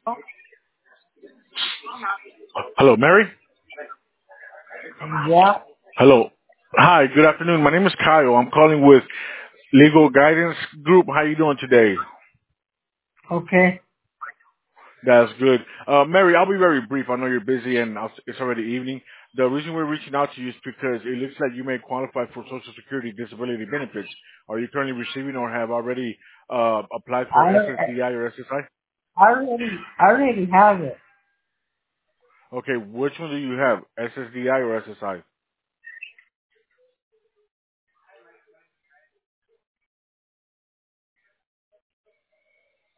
Hello, Mary? Yeah. Hello. Hi, good afternoon. My name is Kyle. I'm calling with Legal Guidance Group. How you doing today? Okay. That's good. Mary, I'll be very brief. I know you're busy and it's already evening. The reason we're reaching out to you is because it looks like you may qualify for Social Security disability benefits. Are you currently receiving or have already applied for I SSDI or SSI? I already have it. Okay, which one do you have, SSDI or SSI?